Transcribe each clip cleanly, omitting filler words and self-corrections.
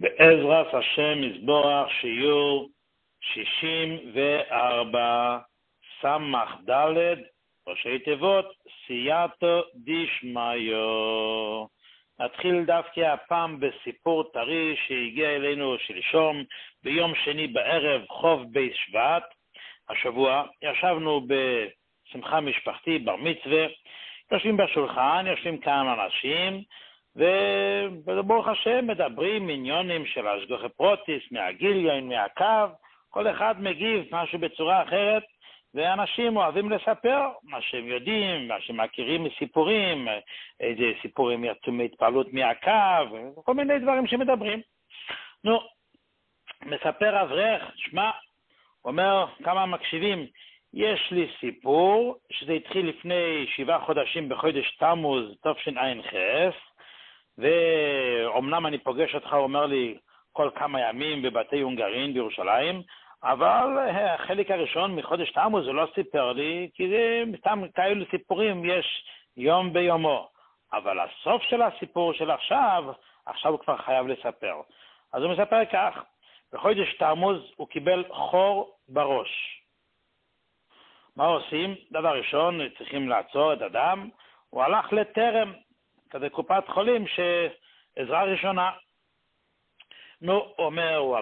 בעזרת השם יזבורך שיעור 64 סמך ד' ראשי תיבות סייעתא דשמיא. נתחיל דווקא הפעם בסיפור טרי שהגיע אלינו שלשום ביום שני בערב חוב בית שבט. השבוע ישבנו בשמחה משפחתי בר מצווה, יושבים בשולחן, יושבים כמה אנשים וברוך השם מדברים עניונים של השגחה פרוטיס, מהגיליון, מהקו, כל אחד מגיב משהו בצורה אחרת, ואנשים אוהבים לספר מה שהם יודעים, מה שהם מכירים מסיפורים, איזה סיפורים יצאו מהתפעלות מהקו, כל מיני דברים שמדברים. מספר אברך, שמע, אומר כמה מקשיבים, יש לי סיפור שזה התחיל לפני 7 חודשים בחודש תמוז תשע"ח, ואומנם אני פוגש אותך, הוא אומר לי, כל כמה ימים בבתי הונגרין בירושלים, אבל החלק הראשון מחודש תמוז הוא לא סיפר לי, כי זה סתם כאלו סיפורים יש יום ביומו. אבל הסוף של הסיפור של עכשיו הוא כבר חייב לספר. אז הוא מספר כך, בחודש תמוז הוא קיבל חור בראש. מה עושים? דבר ראשון, צריכים לעצור את הדם, הוא הלך לטרם, כזה קופת חולים שעזרה ראשונה. אומר, הוא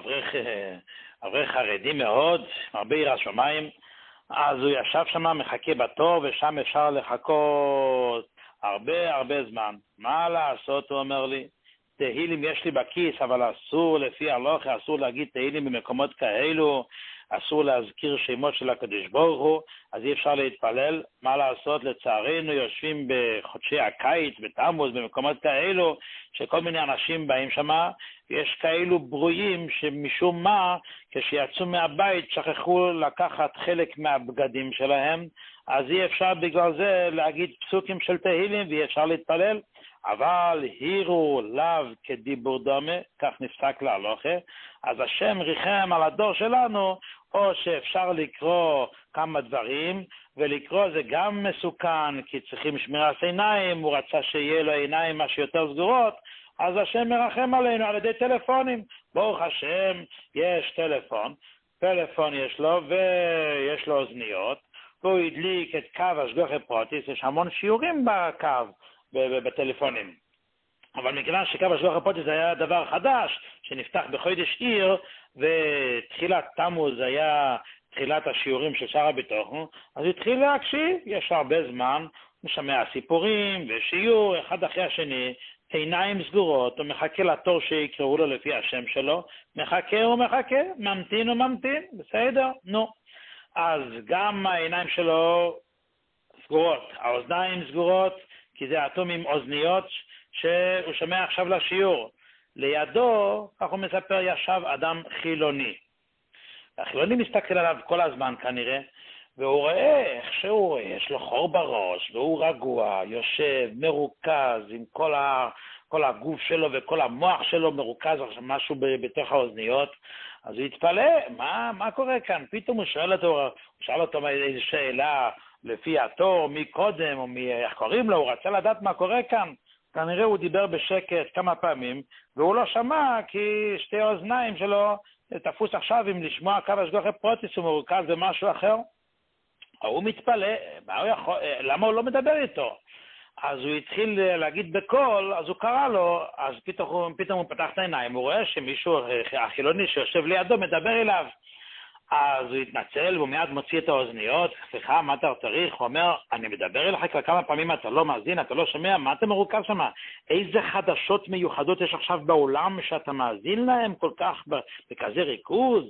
אברך חרדי מאוד, הרבה יראת שמיים, אז הוא ישב שם, מחכה בתור, ושם אפשר לחכות הרבה זמן. מה לעשות, הוא אומר לי? תהילים יש לי בכיס, אבל אסור לפי ההלכה, אסור להגיד תהילים במקומות כאלו, אסור להזכיר שמות של הקדוש ברוך הוא, אז אי אפשר להתפלל. מה לעשות? לצערנו יושבים בחודשי הקיץ, בתמוז, במקומות כאלו, שכל מיני אנשים באים שמה, יש כאלו ברואים שמשום מה, כשיצאו מהבית, שכחו לקחת חלק מהבגדים שלהם, אז אי אפשר בגלל זה להגיד פסוקים של תהילים, ואי אפשר להתפלל. אבל הירו לאו כדיבור דומה, כך נפסק להלכה, אז השם ריחם על הדור שלנו, או שאפשר לקרוא כמה דברים, ולקרוא זה גם מסוכן, כי צריכים שמירת עיניים, הוא רצה שיהיה לו עיניים מה שיותר סגורות, אז השם מרחם עלינו על ידי טלפונים. ברוך השם, יש טלפון יש לו, ויש לו אוזניות, והוא הדליק את קו השגחה פרוטיס, יש המון שיעורים בקו, בטלפונים. אבל מכיוון שקו השגחה פרוטיס היה דבר חדש, שנפתח בחודש עיר, ותחילת תמוז היה תחילת השיעורים של שר הביטחון, אז התחיל להקשיב, יש הרבה זמן, משמע סיפורים ושיעור, אחד אחרי השני, עיניים סגורות, הוא מחכה לתור שיקראו לו לפי השם שלו, מחכה ומחכה, ממתין וממתין, בסדר? אז גם העיניים שלו סגורות, האוזניים סגורות, כי זה אטום עם אוזניות שהוא שומע עכשיו לשיעור. לידו, כך הוא מספר, ישב אדם חילוני. החילוני מסתכל עליו כל הזמן כנראה, והוא רואה איך שהוא רואה, יש לו חור בראש, והוא רגוע, יושב, מרוכז, עם כל הגוף שלו וכל המוח שלו מרוכז, עכשיו משהו בתוך האוזניות. אז הוא התפלא, מה קורה כאן? פתאום הוא שאל אותו איזו שאלה, לפי התור, מי קודם, או איך קוראים לו, הוא רצה לדעת מה קורה כאן. כנראה הוא דיבר בשקט כמה פעמים, והוא לא שמע, כי שתי האוזניים שלו תפוס עכשיו עם לשמוע קו השגחה פרוטיס, הוא מרוכז במשהו אחר. הוא מתפלא, למה הוא לא מדבר איתו? אז הוא התחיל להגיד בקול, אז הוא קרא לו, אז פתאום הוא פתח את העיניים, הוא רואה שמישהו החילוני שיושב לידו מדבר אליו. אז הוא התנצל, והוא מיד מוציא את האוזניות, סליחה, מה אתה צריך? הוא אומר, אני מדבר אליך כבר כמה פעמים, אתה לא מאזין, אתה לא שומע, מה אתה מרוכז שם? איזה חדשות מיוחדות יש עכשיו בעולם שאתה מאזין להם כל כך בכזה ריכוז?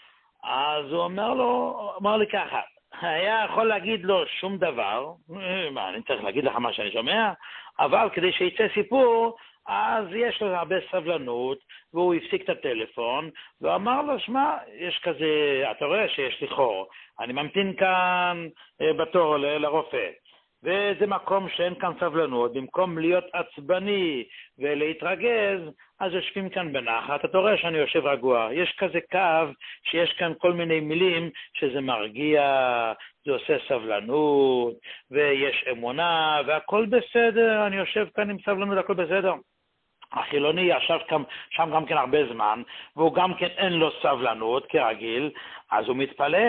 אז הוא אמר לי ככה, היה יכול להגיד לו שום דבר, אני צריך להגיד לך מה שאני שומע, אבל כדי שיצא סיפור, אז יש לו הרבה סבלנות, והוא הפסיק את הטלפון, ואמר לו, שמע, יש כזה, אתה רואה שיש לי חור, אני ממתין כאן בתור לרופא, וזה מקום שאין כאן סבלנות, במקום להיות עצבני ולהתרגז, אז יושבים כאן בנחת, אתה רואה שאני יושב רגוע, יש כזה קו שיש כאן כל מיני מילים שזה מרגיע, זה עושה סבלנות, ויש אמונה, והכל בסדר, אני יושב כאן עם סבלנות, הכל בסדר. החילוני ישב שם גם כן הרבה זמן, והוא גם כן אין לו סבלנות כרגיל, אז הוא מתפלא,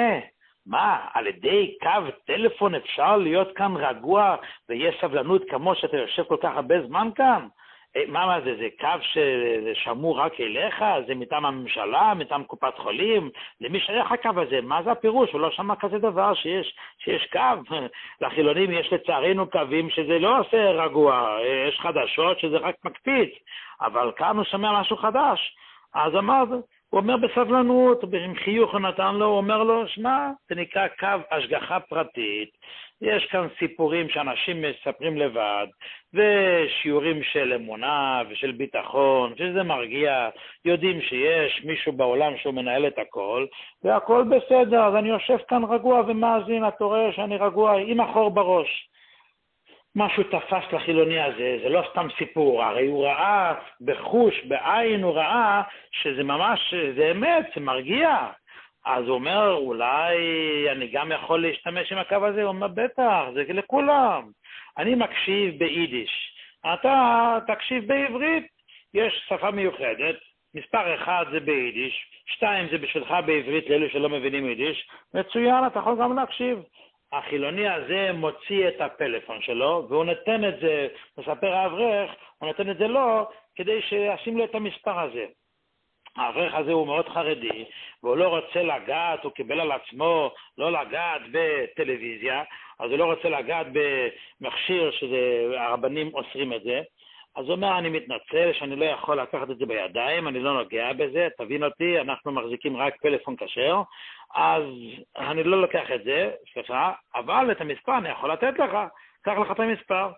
מה, על ידי קו טלפון אפשר להיות כאן רגוע ויש סבלנות כמו שאתה יושב כל כך הרבה זמן כאן? מה זה? זה קו ששמור רק אליך? זה מטעם הממשלה, מטעם קופת חולים? למי שייך הקו הזה? מה זה הפירוש? הוא לא שמע כזה דבר שיש קו. לחילונים יש לצערנו קווים שזה לא עושה רגוע, יש חדשות שזה רק מקפיץ, אבל כאן הוא שמע משהו חדש. אז הוא אומר בסבלנות, עם חיוך הוא נתן לו, הוא אומר לו, שמע, זה נקרא קו השגחה פרטית, יש כאן סיפורים שאנשים מספרים לבד, ושיעורים של אמונה ושל ביטחון, שזה מרגיע, יודעים שיש מישהו בעולם שהוא מנהל את הכל, והכל בסדר, אז אני יושב כאן רגוע ומאזין, אתה רואה שאני רגוע עם החור בראש. משהו תפס לחילוני הזה, זה לא סתם סיפור, הרי הוא ראה בחוש, בעין הוא ראה שזה ממש, זה אמת, זה מרגיע. אז הוא אומר, אולי אני גם יכול להשתמש עם הקו הזה? הוא אומר, בטח, זה לכולם. אני מקשיב ביידיש, אתה תקשיב בעברית, יש שפה מיוחדת, מספר 1 זה ביידיש, 2 זה בשבילך בעברית לאלו שלא מבינים יידיש, מצוין, אתה יכול גם להקשיב. החילוני הזה מוציא את הפלאפון שלו, והוא נותן את זה, מספר האברך, הוא נותן את זה לו, כדי שישים לו את המספר הזה. האברך הזה הוא מאוד חרדי, והוא לא רוצה לגעת, הוא קיבל על עצמו לא לגעת בטלוויזיה, אז הוא לא רוצה לגעת במכשיר שהרבנים אוסרים את זה, אז הוא אומר, אני מתנצל שאני לא יכול לקחת את זה בידיים, אני לא נוגע בזה, תבין אותי, אנחנו מחזיקים רק פלאפון כשר, אז אני לא לוקח את זה, סליחה, אבל את המספר אני יכול לתת לך, קח לך את המספר,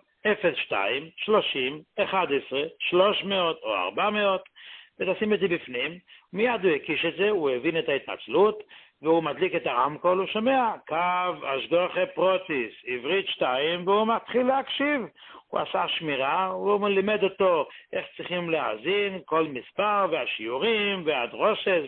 02, 30, 11, 300 או 400, ותשים את זה בפנים, מיד הוא הקיש את זה, הוא הבין את ההתנצלות, והוא מדליק את הרמקול, הוא שומע, קו השגחה פרוטיס, עברית 2, והוא מתחיל להקשיב. הוא עשה שמירה, הוא לימד אותו איך צריכים להאזין, כל מספר והשיעורים והדרושת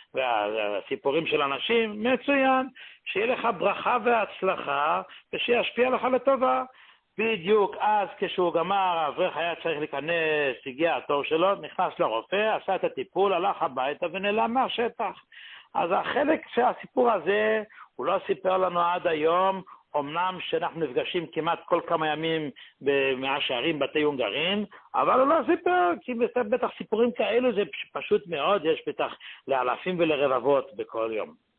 והסיפורים של אנשים, מצוין, שיהיה לך ברכה והצלחה, ושישפיע לך לטובה. בדיוק אז כשהוא גמר, האברך היה צריך להיכנס, הגיע התור שלו, נכנס לרופא, עשה את הטיפול, הלך הביתה ונעלם מהשטח. אז החלק שהסיפור הזה, הוא לא סיפר לנו עד היום, אמנם שאנחנו נפגשים כמעט כל כמה ימים מהשערים בתי הונגרין, אבל הוא לא סיפר, כי בטח סיפורים כאלו זה פשוט מאוד, יש בטח לאלפים ולרבבות בכל יום.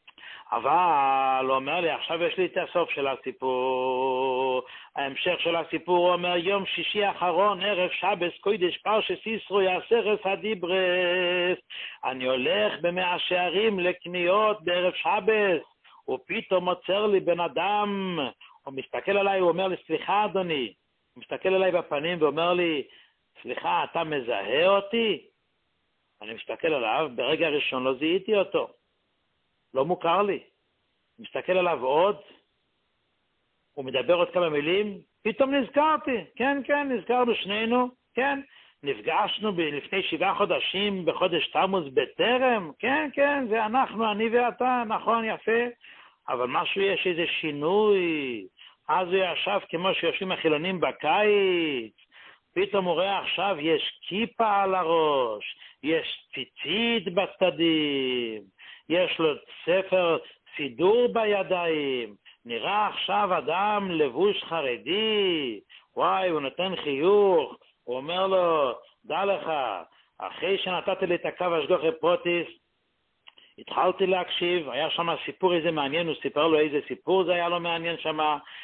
אבל הוא אומר לי, עכשיו יש לי את הסוף של הסיפור, ההמשך של הסיפור, הוא אומר, יום שישי האחרון, ערב שבס, קודש פרשס ישרו, יעשרס הדיברס, אני הולך במאה שערים לקניות בערב שבס, ופתאום עוצר לי בן אדם, הוא מסתכל עליי, הוא אומר לי, סליחה אדוני, הוא מסתכל עליי בפנים ואומר לי, סליחה, אתה מזהה אותי? אני מסתכל עליו, ברגע הראשון לא זיהיתי אותו. לא מוכר לי. מסתכל עליו עוד, הוא מדבר עוד כמה מילים, פתאום נזכרתי, כן, נזכרנו שנינו, כן, נפגשנו לפני 7 חודשים בחודש תמוז בטרם, כן, זה אנחנו, אני ואתה, נכון, יפה, אבל משהו יש איזה שינוי, אז הוא ישב כמו שיושבים החילונים בקיץ, פתאום הוא רואה עכשיו יש כיפה על הראש, יש ציצית בצדדים, יש לו ספר סידור בידיים, נראה עכשיו אדם לבוש חרדי, וואי, הוא נותן חיוך, הוא אומר לו, דע לך, אחרי שנתת לי את הקו השגחה פרוטיס, התחלתי להקשיב, היה שם סיפור איזה מעניין, הוא סיפר לו איזה סיפור זה היה לו מעניין שם,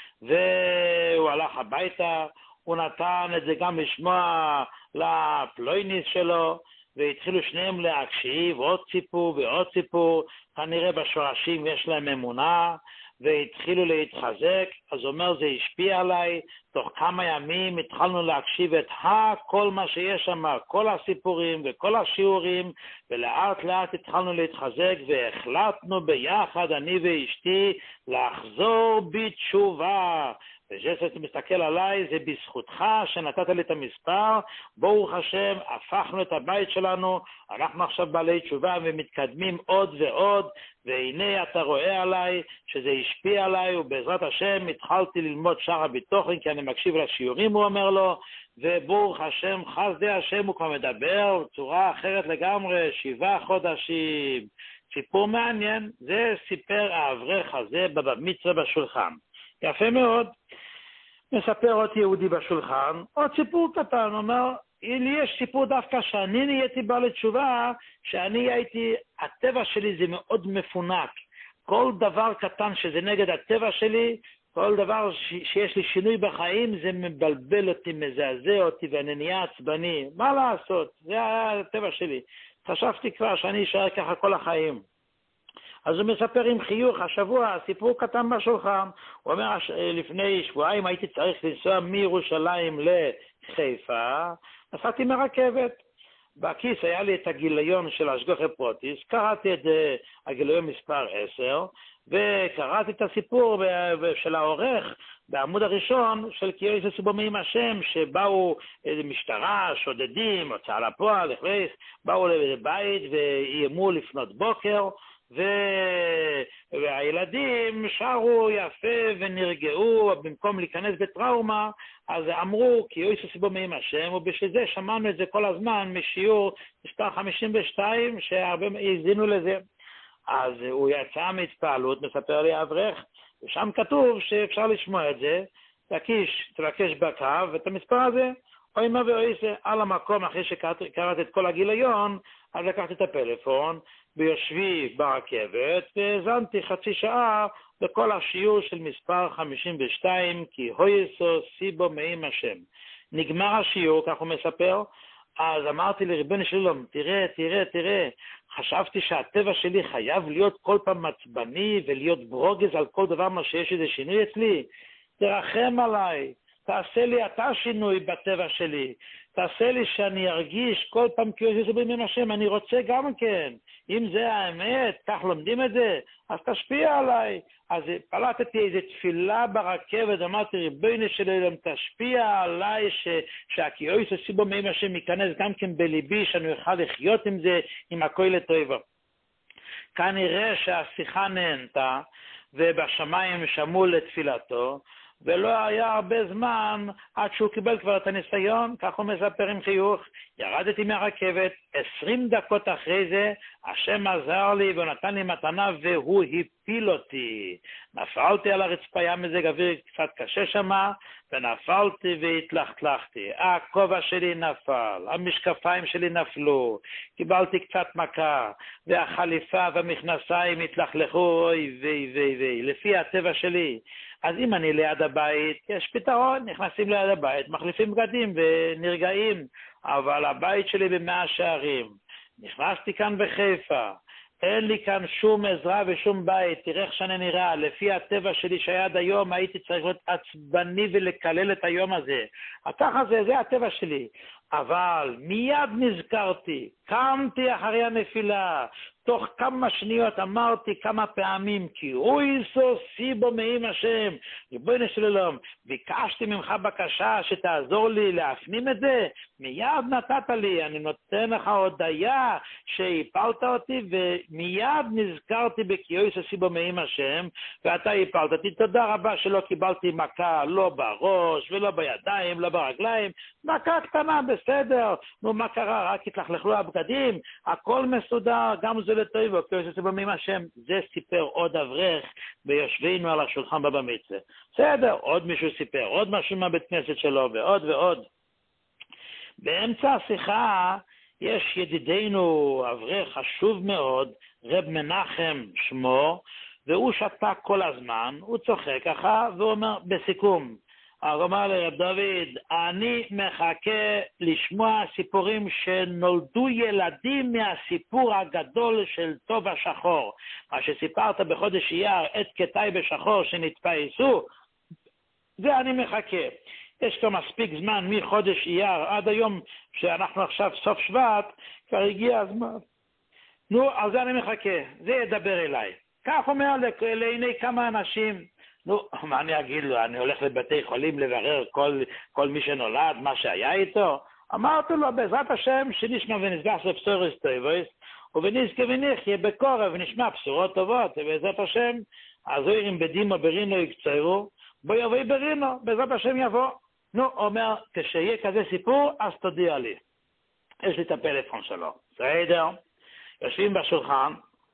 והוא הלך הביתה, הוא נתן את זה גם לשמוע לפלויניס שלו, והתחילו שניהם להקשיב, עוד סיפור ועוד סיפור, כנראה בשורשים יש להם אמונה, והתחילו להתחזק, אז הוא אומר, זה השפיע עליי, תוך כמה ימים התחלנו להקשיב את כל מה שיש שם, כל הסיפורים וכל השיעורים, ולאט לאט התחלנו להתחזק, והחלטנו ביחד, אני ואשתי, לחזור בתשובה, וזה שאתה מסתכל עליי, זה בזכותך שנתת לי את המספר, ברוך השם, הפכנו את הבית שלנו, אנחנו עכשיו בעלי תשובה ומתקדמים עוד ועוד, והנה אתה רואה עליי שזה השפיע עליי, ובעזרת השם התחלתי ללמוד שער הביטוחן, כי אני מקשיב לשיעורים, הוא אומר לו, וברוך השם, חסדי השם, הוא כבר מדבר בצורה אחרת לגמרי, 7 חודשים. סיפור מעניין, זה סיפר האברך הזה בבר מצווה בשולחן. יפה מאוד. מספר עוד יהודי בשולחן, עוד סיפור קטן, הוא אומר, לי יש סיפור דווקא שאני נהייתי בעל תשובה, שאני הייתי, הטבע שלי זה מאוד מפונק. כל דבר קטן שזה נגד הטבע שלי, כל דבר שיש לי שינוי בחיים, זה מבלבל אותי, מזעזע אותי, ואני נהיה עצבני. מה לעשות? זה הטבע שלי. חשבתי כבר שאני אשאר ככה כל החיים. אז הוא מספר עם חיוך, השבוע, סיפור קטן בשולחן. הוא אומר, לפני שבועיים הייתי צריך לנסוע מירושלים לחיפה, נסעתי מרכבת. בכיס היה לי את הגיליון של השגוחי פרוטיס, קראתי את הגיליון מספר 10, וקראתי את הסיפור של העורך בעמוד הראשון של כי יעשו בו מעם השם, שבאו משטרה, שודדים, הוצאה לפועל, באו לבית ואיימו לפנות בוקר, והילדים שרו יפה ונרגעו במקום להיכנס בטראומה, אז אמרו כי יעשו בו מעם השם, ובשביל זה שמענו את זה כל הזמן משיעור מספר 52 שהרבה הזינו לזה. אז הוא יצא מהתפעלות, מספר לי האברך, ושם כתוב שאפשר לשמוע את זה, תבקש בקו את המספר הזה, אוי מה ואוי זה, על המקום אחרי שקראת את כל הגיליון, אז לקחתי את הפלאפון, ביושבי ברכבת, והזנתי חצי שעה בכל השיעור של מספר 52, כי הויסו סיבו מעם השם. נגמר השיעור, כך הוא מספר, אז אמרתי לריבונו של עולם, תראה, חשבתי שהטבע שלי חייב להיות כל פעם עצבני ולהיות ברוגז על כל דבר מה שיש איזה שינוי אצלי. תרחם עליי, תעשה לי אתה שינוי בטבע שלי, תעשה לי שאני ארגיש כל פעם כאילו זה בעם השם, אני רוצה גם כן. אם זה האמת, כך לומדים את זה, אז תשפיע עליי. אז פלטתי איזו תפילה ברכבת, אמרתי, ריבונו של עולם, תשפיע עליי שהכיועס הסיבו מעם השם ייכנס גם כן בליבי, שאני אוכל לחיות עם זה, עם הכל לטובה. כנראה שהשיחה נהנתה, ובשמיים שמעו לתפילתו, ולא היה הרבה זמן עד שהוא קיבל כבר את הניסיון, כך הוא מספר עם חיוך. ירדתי מהרכבת, 20 דקות אחרי זה, השם עזר לי ונתן לי מתנה והוא הפיל אותי. נפלתי על הרצפה, היה מזג אוויר קצת קשה שמה, ונפלתי והתלכלכתי. הכובע שלי נפל, המשקפיים שלי נפלו, קיבלתי קצת מכה, והחליפה והמכנסיים התלכלכו, אוי, לפי הטבע שלי. אז אם אני ליד הבית, יש פתרון, נכנסים ליד הבית, מחליפים בגדים ונרגעים, אבל הבית שלי במאה שערים, נכנסתי כאן בחיפה, אין לי כאן שום עזרה ושום בית, תראה איך שאני נראה, לפי הטבע שלי שהיה עד היום, הייתי צריך להיות עצבני ולקלל את היום הזה. ככה זה הטבע שלי. אבל מיד נזכרתי, קמתי אחרי הנפילה, תוך כמה שניות אמרתי כמה פעמים, כי הויסו סיבו מעם השם, ריבונו של עולם, ביקשתי ממך בקשה שתעזור לי להפנים את זה, מיד נתת לי, אני נותן לך הודעה שהפלת אותי, ומיד נזכרתי כי הויסו סיבו מעם השם, ואתה הפלת אותי, תודה רבה שלא קיבלתי מכה, לא בראש ולא בידיים, לא ברגליים, מכה קטנה, בסדר, נו מה קרה, רק התלכלכו הבגדים, הכל מסודר, גם זה לטויבו, כי זה מעם השם. זה סיפר עוד אברך ביושבינו על השולחן בבר מצווה. בסדר, עוד מישהו סיפר, עוד משהו מהבית כנסת שלו, ועוד. באמצע השיחה יש ידידנו אברך חשוב מאוד, רב מנחם שמו, והוא שתק כל הזמן, הוא צוחק ככה, והוא אומר בסיכום, הוא אמר לרב דוד, אני מחכה לשמוע סיפורים שנולדו ילדים מהסיפור הגדול של טוב השחור. מה שסיפרת בחודש אייר, עת כתאי בשחור שנתפייסו, זה אני מחכה. יש כבר מספיק זמן מחודש אייר עד היום שאנחנו עכשיו סוף שבט, כבר הגיע הזמן. נו, על זה אני מחכה, זה ידבר אליי. כך אומר לעיני כמה אנשים. נו, מה אני אגיד לו? אני הולך לבתי חולים לברר כל מי שנולד, מה שהיה איתו? אמרתי לו, בעזרת השם, שנשמע ונשגח לבשורות טובות, ונזכה ונחיה בקורב ונשמע בשורות טובות, ובעזרת השם, הזוהרים בדימו ברינו יקצרו, בו יבוא ברינו, בעזרת השם יבוא. נו, אומר, כשיהיה כזה סיפור, אז תודיע לי. יש לי את הפלאפון שלו. בסדר? יושבים בשולחן,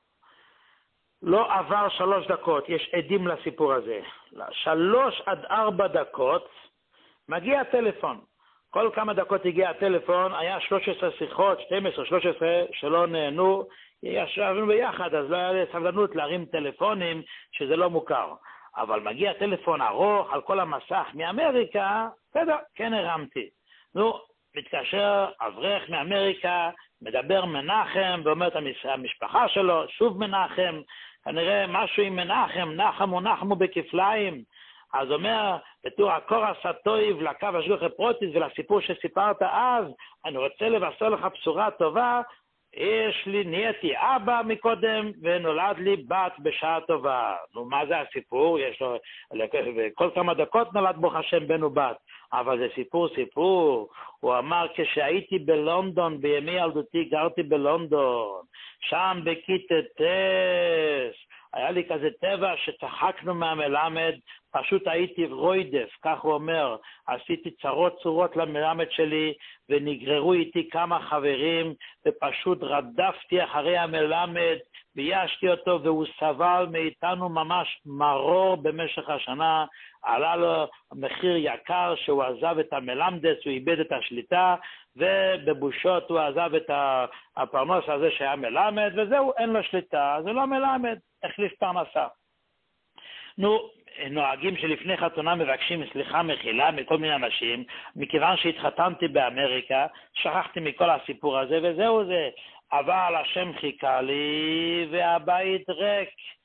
לא עבר 3 דקות, יש עדים לסיפור הזה. 3 עד 4 דקות, מגיע הטלפון. כל כמה דקות הגיע הטלפון, היה 13 שיחות, 12, 13, שלא נהנו, ישבנו ביחד, אז לא היה לי סבלנות להרים טלפונים שזה לא מוכר. אבל מגיע טלפון ארוך על כל המסך מאמריקה, בסדר, כן הרמתי. נו, מתקשר אברך מאמריקה, מדבר מנחם, ואומר את המשפחה שלו, שוב מנחם, כנראה משהו עם מנחם, נחמו בכפליים. אז אומר, בתור הקורס הטוב לקו השגוח הפרוטיס ולסיפור שסיפרת אז, אני רוצה לבשר לך בשורה טובה, נהייתי אבא מקודם ונולד לי בת בשעה טובה. נו, מה זה הסיפור? יש לו, כל כמה דקות נולד ברוך השם בן ובת, אבל זה סיפור. הוא אמר, כשהייתי בלונדון, בימי ילדותי גרתי בלונדון, שם בכיתה טס, היה לי כזה טבע שצחקנו מהמלמד, פשוט הייתי רוידף, כך הוא אומר, עשיתי צרות למלמד שלי, ונגררו איתי כמה חברים, ופשוט רדפתי אחרי המלמד, ביישתי אותו, והוא סבל מאיתנו ממש מרור במשך השנה, עלה לו מחיר יקר שהוא עזב את המלמדס, הוא איבד את השליטה, ובבושות הוא עזב את הפרנוס הזה שהיה מלמד, וזהו, אין לו שליטה, זה לא מלמד, החליף פרנסה. נו, נוהגים שלפני חתונה מבקשים סליחה מחילה מכל מיני אנשים, מכיוון שהתחתנתי באמריקה, שכחתי מכל הסיפור הזה, וזהו זה. אבל השם חיכה לי, והבית ריק,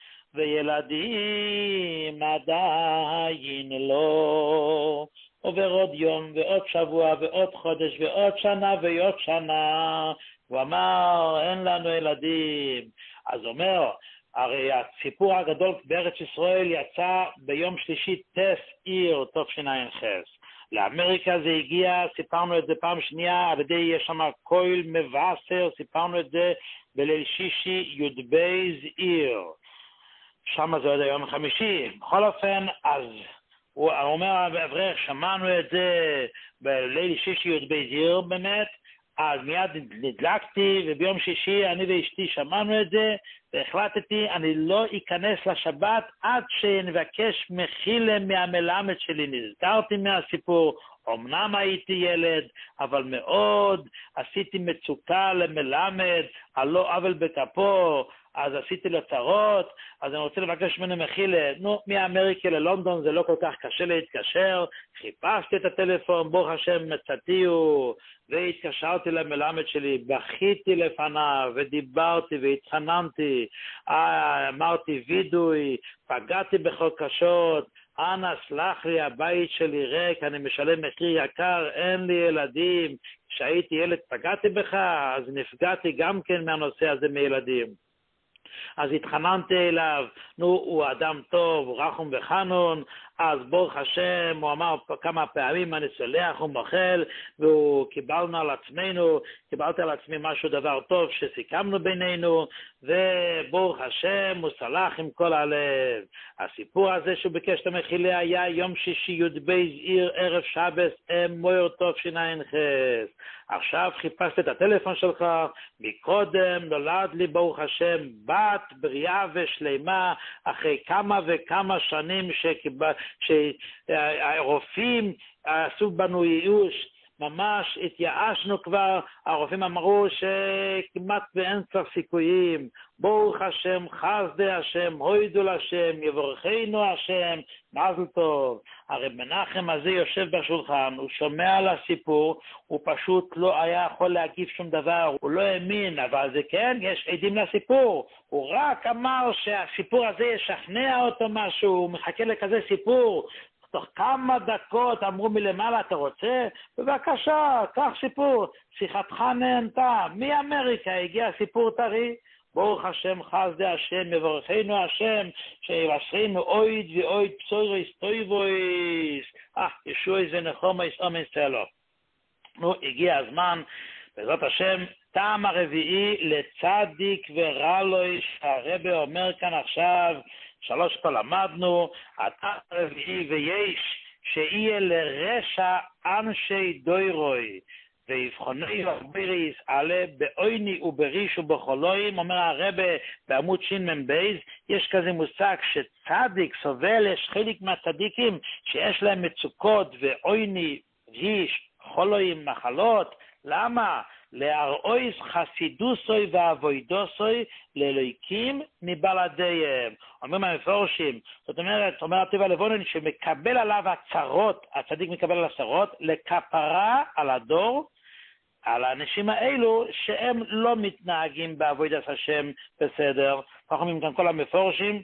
וילדים עדיין לא. עובר עוד יום, ועוד שבוע, ועוד חודש, ועוד שנה, ועוד שנה. הוא אמר, אין לנו ילדים. אז אומר, הרי הסיפור הגדול בארץ ישראל יצא ביום שלישי טס עיר תשע"ח. לאמריקה זה הגיע, סיפרנו את זה פעם שנייה, על ידי יש שם קויל מבשר, סיפרנו את זה בליל שישי י"ב עיר. שם זה עוד היום חמישי. בכל אופן, אז הוא אומר באברך, שמענו את זה בליל שישי י"ב עיר באמת, אז מיד נדלקתי, וביום שישי אני ואשתי שמענו את זה, והחלטתי, אני לא אכנס לשבת עד שנבקש מחילה מהמלמד שלי. נזכרתי מהסיפור, אמנם הייתי ילד, אבל מאוד עשיתי מצוקה למלמד, על לא עוול בכפו, אז עשיתי לו צרות, אז אני רוצה לבקש ממנו מחילה. נו, מאמריקה ללונדון זה לא כל כך קשה להתקשר, חיפשתי את הטלפון, ברוך השם מצאתיהו, והתקשרתי למלמד שלי, בכיתי לפניו, ודיברתי והתחננתי, אמרתי וידוי, פגעתי בכל קשות, אנא סלח לי, הבית שלי ריק, אני משלם מחיר יקר, אין לי ילדים, כשהייתי ילד פגעתי בך, אז נפגעתי גם כן מהנושא הזה מילדים. אז התחננתי אליו, נו, הוא אדם טוב, הוא רחום וחנון, אז ברוך השם, הוא אמר כמה פעמים, אני סולח ומוחל, והוא קיבלתי על עצמי משהו דבר טוב שסיכמנו בינינו, וברוך השם, הוא סלח עם כל הלב. הסיפור הזה שהוא ביקש את המחילה היה יום שישי י"ב עיר ערב שבס מויר תשע"ח. עכשיו חיפשת את הטלפון שלך, מקודם נולד לי ברוך השם בת בריאה ושלמה, אחרי כמה וכמה שנים שהרופאים עשו בנו ייאוש, ממש התייאשנו כבר, הרופאים אמרו שכמעט ואין כבר סיכויים, ברוך השם, חסדי השם, הוידו לשם, יבורכנו השם, מזל טוב. הרי מנחם הזה יושב בשולחן, הוא שומע על הסיפור, הוא פשוט לא היה יכול להגיב שום דבר, הוא לא האמין, אבל זה כן, יש עדים לסיפור, הוא רק אמר שהסיפור הזה ישכנע אותו משהו, הוא מחכה לכזה סיפור, תוך כמה דקות אמרו מלמעלה, אתה רוצה? בבקשה, קח סיפור, שיחתך נהנתה, מאמריקה הגיע סיפור טרי, ברוך השם חסדי השם, יברכנו השם, שיבשרנו אויד ואויד בשורות טובות. ישוע זה נחום אמן סלו. נו, הגיע הזמן, בעזרת השם, טעם הרביעי לצדיק ורע לו, שהרבי אומר כאן עכשיו, 3 כבר למדנו, הטעם הרביעי ויש, שיהיה לרשע אנשי דוירוי, ויבחוני ובריס עלה באויני ובריש ובחולוים. אומר הרבי בעמוד שמ"ב, יש כזה מושג שצדיק סובל, יש חלק מהצדיקים שיש להם מצוקות ואויני, ריש, חולוים, מחלות. למה? להרעויס חסידוסוי ואבוידוסוי לאלוהיקים מבלעדיהם. אומרים המפורשים, זאת אומרת, אומר הטבע הלבונן, שמקבל עליו הצרות, הצדיק מקבל על הצרות, לכפרה על הדור, על האנשים האלו שהם לא מתנהגים בעבודת השם בסדר. כך אומרים כאן כל המפורשים.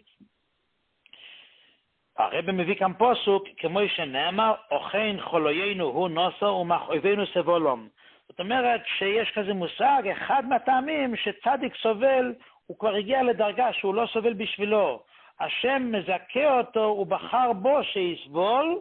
הרבי מביא כאן פסוק, כמו שנאמר, אוכן חולוינו הוא נוסו ומכאובינו סבולום. זאת אומרת שיש כזה מושג, אחד מהטעמים שצדיק סובל, הוא כבר הגיע לדרגה שהוא לא סובל בשבילו. השם מזכה אותו, הוא בחר בו שיסבול,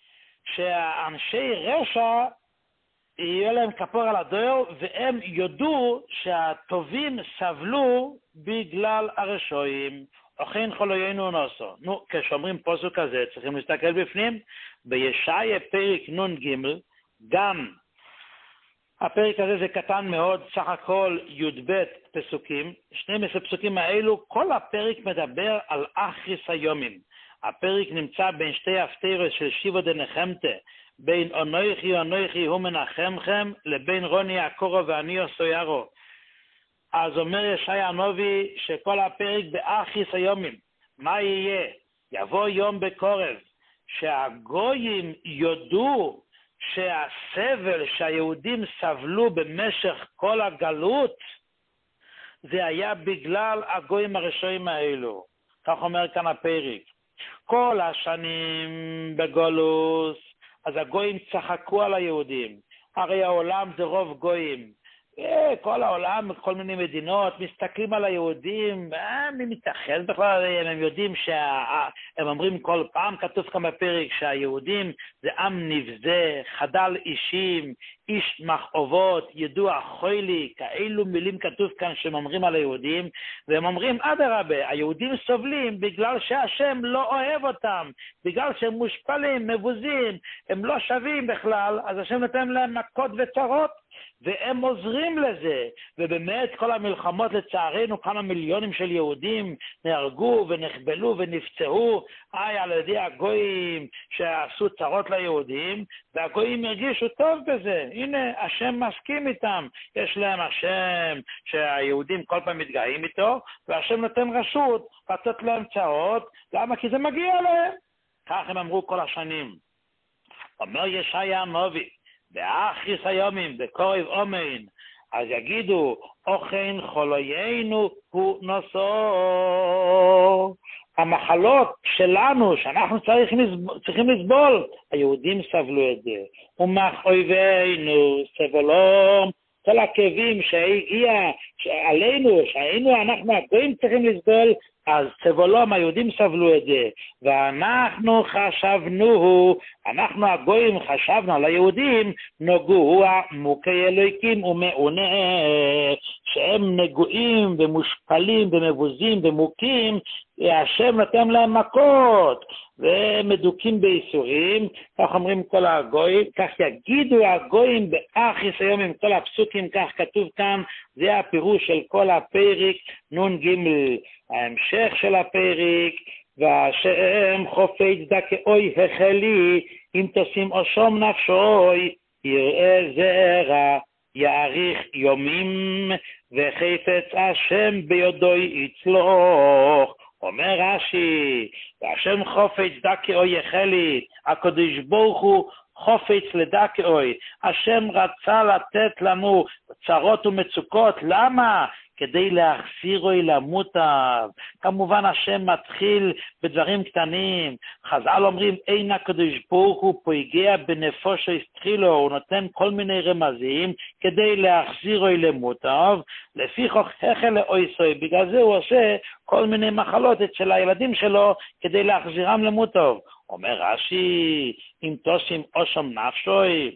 שהאנשי רשע יהיה להם כפור על הדור, והם יודו שהטובים סבלו בגלל הרשעים. אוכן חולוינו נוסו. נו, כשאומרים פסוק כזה, צריכים להסתכל בפנים, בישעיה פרק נ"ג, גם הפרק הזה זה קטן מאוד, סך הכל י"ב פסוקים, 12 פסוקים האלו, כל הפרק מדבר על אחריס היומים. הפרק נמצא בין שתי הפטרות של שיבו דנחמתה, בין אנוכי הוא מנחמכם, לבין רוני הקורו ואני עשוירו. אז אומר ישעיה הנביא שכל הפרק באחריס היומים. מה יהיה? יבוא יום בקרב, שהגויים יודו שהסבל שהיהודים סבלו במשך כל הגלות, זה היה בגלל הגויים הרשעים האלו. כך אומר כאן הפרק. כל השנים בגולוס, אז הגויים צחקו על היהודים. הרי העולם זה רוב גויים. כל העולם, כל מיני מדינות, מסתכלים על היהודים, מי מתאחד בכלל, הם יודעים הם אומרים כל פעם, כתוב כאן בפרק, שהיהודים זה עם נבזה, חדל אישים, איש מכאובות, ידוע חולי, כאלו מילים כתוב כאן שהם אומרים על היהודים, והם אומרים, אדרבה, היהודים סובלים בגלל שהשם לא אוהב אותם, בגלל שהם מושפלים, מבוזים, הם לא שווים בכלל, אז השם נותן להם מכות וצרות, והם עוזרים לזה, ובאמת כל המלחמות לצערנו, כמה מיליונים של יהודים נהרגו ונחבלו ונפצעו, על ידי הגויים שעשו צרות ליהודים, והגויים הרגישו טוב בזה. הנה, השם מסכים איתם, יש להם השם שהיהודים כל פעם מתגאים איתו, והשם נותן רשות לתת להם צרות. למה? כי זה מגיע להם. כך הם אמרו כל השנים. אומר ישעיה הנביא, באחריס היומים, בקרב אומן, אז יגידו, אוכן חולוינו הוא נוסו. המחלות שלנו, שאנחנו צריכים לסבול, היהודים סבלו את זה. ומכאובינו סבלום, כל הכאבים שהגיע עלינו, אנחנו הגויים צריכים לסבול, אז סבלום, היהודים סבלו את זה. ואנחנו חשבנו, אנחנו הגויים חשבנו על היהודים, נגוע מוכי אלוהיקים ומעונה, שהם נגועים ומושפלים ומבוזים ומוכים, השם נתן להם מכות ומדוקים בייסורים. כך אומרים כל הגויים, כך יגידו הגויים באחריס היום עם כל הפסוקים, כך כתוב כאן, זה הפירוש של כל הפרק נ"ג. ההמשך של הפרק, והשם חופץ דכאוי החלי, אם תשים אשום נפשוי, יראה זרע, יאריך יומים, וחפץ השם בידוי יצלוח. אומר רש"י, והשם חופץ דכאוי החלי, הקדוש ברוך הוא חופץ לדכאוי. השם רצה לתת לנו צרות ומצוקות. למה? כדי להחזירו אל המוטב. כמובן השם מתחיל בדברים קטנים. חז"ל אומרים, אין הקדוש ברוך הוא פוגע בנפשו התחילו, הוא נותן כל מיני רמזים כדי להחזירו אל המוטב, לפי חוכך לאויסוי, בגלל זה הוא עושה כל מיני מחלות אצל הילדים שלו כדי להחזירם למוטב. אומר רש"י, אם תושים אושם נפשוי,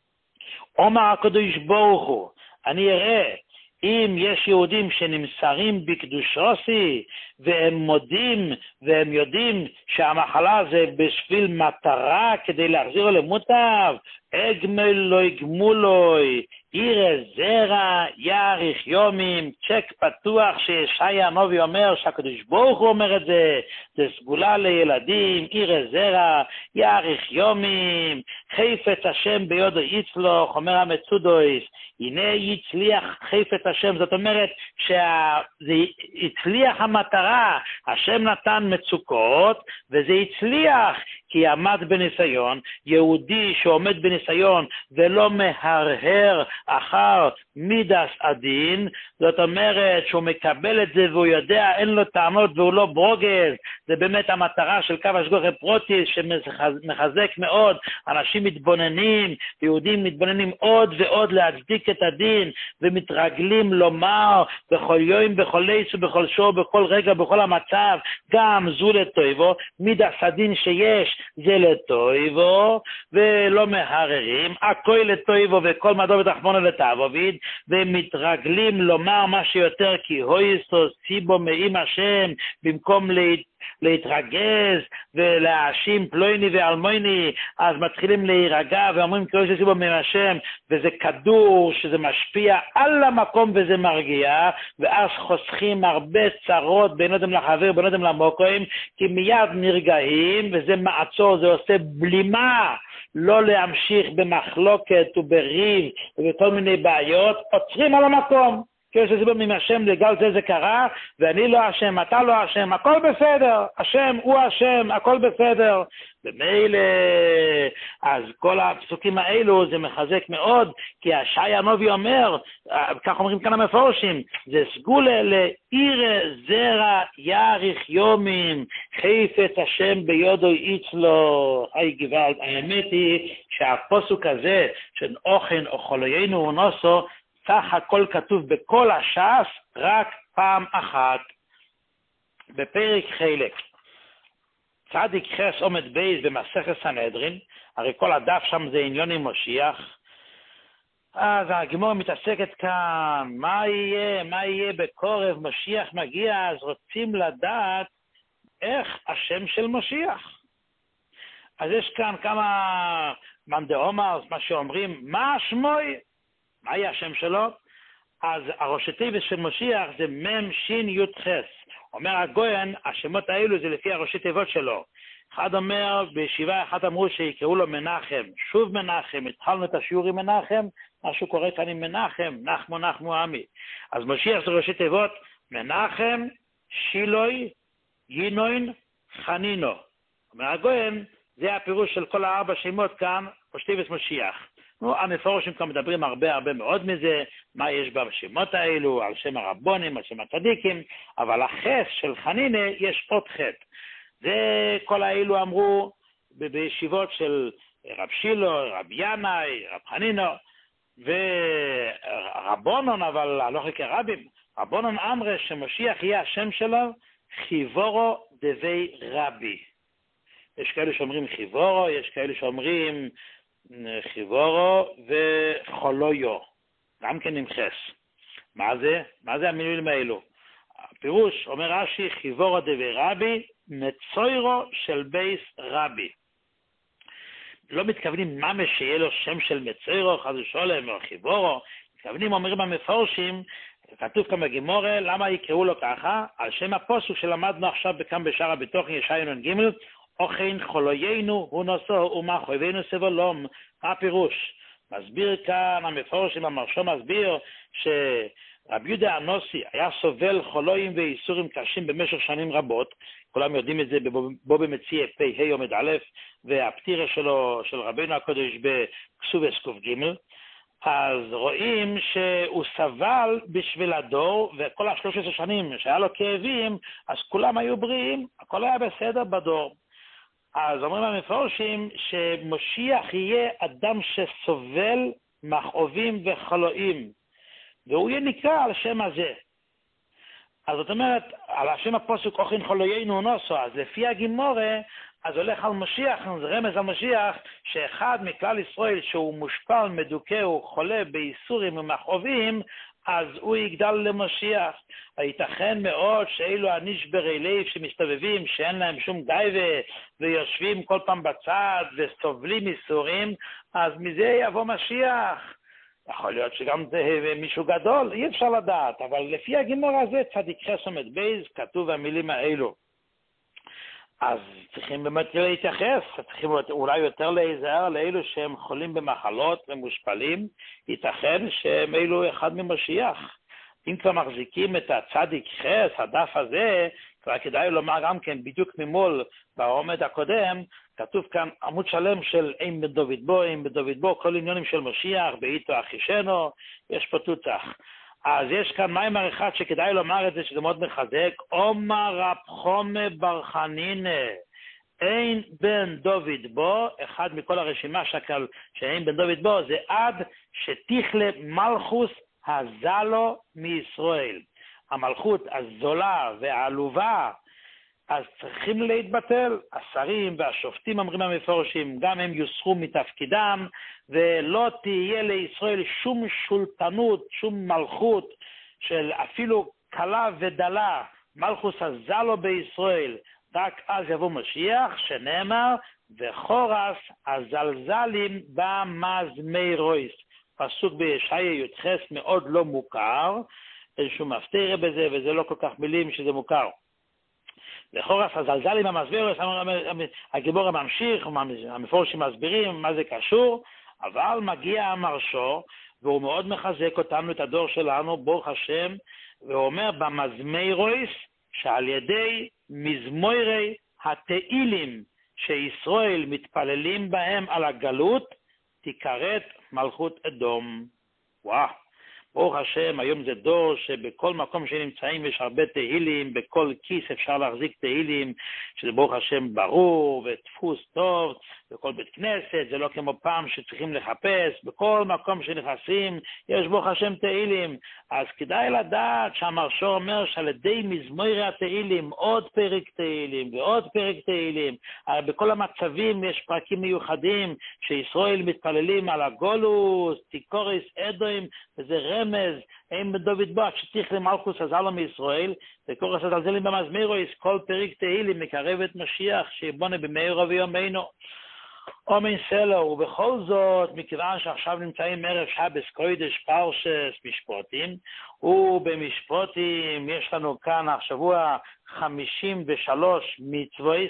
אומר הקדוש ברוך הוא, אני אראה, אם יש יהודים שנמסרים בקדושוסי, והם מודים והם יודעים שהמחלה זה בשביל מטרה כדי להחזירו למוטב, אגמלוי גמולוי, יראה זרע, יאריך יומים, צ'ק פתוח שישעיה הנביא אומר, שהקדוש ברוך הוא אומר את זה, זה סגולה לילדים, יראה זרע, יאריך יומים, חפץ השם ביודו יצלוח, אומר המצודויס, הנה יצליח חפץ השם, זאת אומרת שזה הצליח המטרה, השם נתן מצוקות, וזה הצליח, כי עמד בניסיון, יהודי שעומד בניסיון ולא מהרהר אחר מידס הדין, זאת אומרת שהוא מקבל את זה והוא יודע, אין לו טענות והוא לא ברוגז, זה באמת המטרה של קו השגוחי פרוטיס שמחזק מאוד, אנשים מתבוננים, יהודים מתבוננים עוד ועוד להצדיק את הדין, ומתרגלים לומר בכל יום, בכל עץ ובכל שור, בכל רגע, בכל המצב, גם זו לטויבו, מידס הדין שיש זה לטויבו, ולא מהררים, הכל לטויבו וכל מדור ותחמונו לטבוביד, ומתרגלים לומר מה שיותר, כי הויסו סיבו מעם השם, במקום להתרגז ולהאשים פלויני ואלמויני, אז מתחילים להירגע ואומרים כי הויסו סיבו מעם השם, וזה כדור שזה משפיע על המקום וזה מרגיע, ואז חוסכים הרבה צרות ביניהם לחבר, ביניהם למוקוים, כי מיד נרגעים, וזה מעצור, זה עושה בלימה, לא להמשיך במחלוקת ובריב ובכל מיני בעיות, עוצרים על המקום. כי זה סיבה מהשם, לגל זה קרה, ואני לא אשם, אתה לא אשם, הכל בסדר, השם הוא השם, הכל בסדר. במילא, אז כל הפסוקים האלו זה מחזק מאוד, כי ישעיה הנביא אומר, כך אומרים כאן המפורשים, זה סגולה לעירה זרע יאריך יומים, חפץ השם ביודו יצלוח. היי גוואלד, האמת היא שהפסוק הזה, של אוכן או חוליינו ונוסו, סך הכל כתוב בכל הש"ס רק פעם אחת. בפרק חלק, צדיק חס עומד בייס במסכת סנהדרין, הרי כל הדף שם זה עניון עם משיח, אז הגמרא מתעסקת כאן, מה יהיה בקרוב, משיח מגיע, אז רוצים לדעת איך השם של משיח. אז יש כאן כמה מנדאומרס, מה שאומרים, מה שמוי? מה יהיה השם שלו? אז הראשי תיבות של משיח זה מם שין י' חס. אומר הגויין, השמות האלו זה לפי הראשי תיבות שלו. אחד אומר, בישיבה אחת אמרו שיקראו לו מנחם, שוב מנחם, התחלנו את השיעור עם מנחם, משהו קורה כאן עם מנחם, נחמו עמי. אז משיח זה ראשי תיבות, מנחם, שילוי, גינוין, חנינו. אומר הגויין, זה הפירוש של כל הארבע שמות כאן, ראשי תיבות משיח. המפורשים כאן מדברים הרבה מאוד מזה, מה יש בשמות האלו, על שם הרבונים, על שם הצדיקים, אבל החס של חנינה יש עוד חטא. זה כל האלו אמרו בישיבות של רב שילו, רב ינאי, רב חנינו, ורבונון, אבל לא חלקי רבים, רבונון אמרה שמשיח יהיה השם שלו, חיבורו דבי רבי. יש כאלה שאומרים חיבורו, יש כאלה שאומרים חיבורו וחולויו, גם כן עם חס. מה זה? מה זה המילואים האלו? הפירוש, אומר רש"י, חיבורו דבי רבי, מצוירו של בייס רבי. לא מתכוונים מה שיהיה לו שם של מצוירו, חס ושלום, או חיבורו, מתכוונים, אומרים המפורשים, כתוב כאן בגמרא, למה יקראו לו ככה? על שם הפסוק שלמדנו עכשיו בכאן בשער הביטוח, ישעיה נ"ג, אוכן חוליינו הוא נושא ומה חויבנו סבלום. מה הפירוש? מסביר כאן המפורשים, המרשום מסביר שרבי יהודה הנוסי היה סובל חולויים ואיסורים קשים במשך שנים רבות, כולם יודעים את זה בו במציע פ"ה עומד א', והפטירה שלו של רבינו הקודש בכסובס ק"ג. אז רואים שהוא סבל בשביל הדור, וכל ה-13 שנים שהיה לו כאבים, אז כולם היו בריאים, הכל היה בסדר בדור. אז אומרים המפורשים שמשיח יהיה אדם שסובל מכאובים וחולאים, והוא יהיה נקרא על השם הזה. אז זאת אומרת, על השם הפסוק אוכין חוליינו נוסו, אז לפי הגימורה, אז הולך על משיח, זה רמז על משיח, שאחד מכלל ישראל שהוא מושפל, מדוכא, הוא חולה בייסורים ומכאובים, אז הוא יגדל למשיח. הייתכן מאוד שאלו הנשברי לב שמסתובבים, שאין להם שום דייבה, ויושבים כל פעם בצד וסובלים ייסורים, אז מזה יבוא משיח. יכול להיות שגם זה מישהו גדול, אי אפשר לדעת, אבל לפי הגימור הזה, צדיק חסומת בייז, כתוב המילים האלו. אז צריכים באמת להתייחס, צריכים אולי יותר להיזהר לאלו שהם חולים במחלות ומושפלים, ייתכן שהם אלו אחד ממשיח. אם כבר מחזיקים את הצדיק חס, הדף הזה, כבר כדאי לומר גם כן, בדיוק ממול בעומד הקודם, כתוב כאן עמוד שלם של אין בדוד בו, כל עניונים של משיח, באיתו אחישנו, יש פה תוצח. אז יש כאן מיימר אחד שכדאי לומר את זה, שזה מאוד מחזק, אומר רב חומה בר חנינא, אין בן דוד בו, אחד מכל הרשימה שקל שאין בן דוד בו, זה עד שתכלה מלכוס הזלו מישראל. המלכות הזולה והעלובה, אז צריכים להתבטל. השרים והשופטים, אומרים המפורשים, גם הם יוסרו מתפקידם, ולא תהיה לישראל שום שולטנות, שום מלכות, של אפילו קלה ודלה, מלכוס הזלו בישראל. רק אז יבוא משיח, שנאמר, וחורס הזלזלים במזמירויס. פסוק בישעיה י"ח מאוד לא מוכר, איזשהו מפתיע בזה, וזה לא כל כך מילים שזה מוכר. וחורס הזלזלים במזמירויס, הגיבור ממשיך, המפורשים מסבירים מה זה קשור, אבל מגיע המרשו, והוא מאוד מחזק אותנו, את הדור שלנו, ברוך השם, והוא אומר במזמירויס, שעל ידי מזמורי התהילים שישראל מתפללים בהם על הגלות, תיקראת מלכות אדום. וואו, ברוך השם, היום זה דור שבכל מקום שנמצאים יש הרבה תהילים, בכל כיס אפשר להחזיק תהילים, שזה ברוך השם ברור ודפוס טוב, בכל בית כנסת, זה לא כמו פעם שצריכים לחפש, בכל מקום שנכנסים יש ברוך השם תהילים. אז כדאי לדעת שהמרשו אומר שעל ידי מזמורי התהילים, עוד פרק תהילים ועוד פרק תהילים, בכל המצבים יש פרקים מיוחדים שישראל מתפללים על הגולוס, תיקוריס אדוים, וזה רמז, אין בדוד בו, שתיך למלכוס הזלו מישראל, וקורס הזלזלים במזמירויס, כל פרק תהילים מקרב את משיח שיבונה במהרה ויומנו. אומן סלו, ובכל זאת, מכיוון שעכשיו נמצאים ערב שבס קודש פרשס משפוטים, ובמשפוטים יש לנו כאן השבוע 53 מצווס,